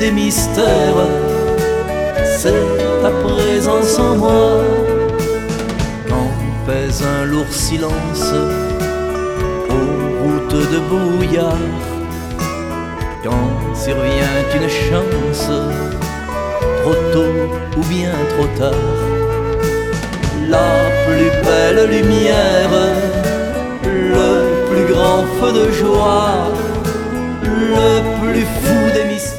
des mystères, c'est ta présence en moi. Quand pèse un lourd silence aux routes de brouillard, quand survient une chance, trop tôt ou bien trop tard, la plus belle lumière, le plus grand feu de joie, le plus fou des mystères.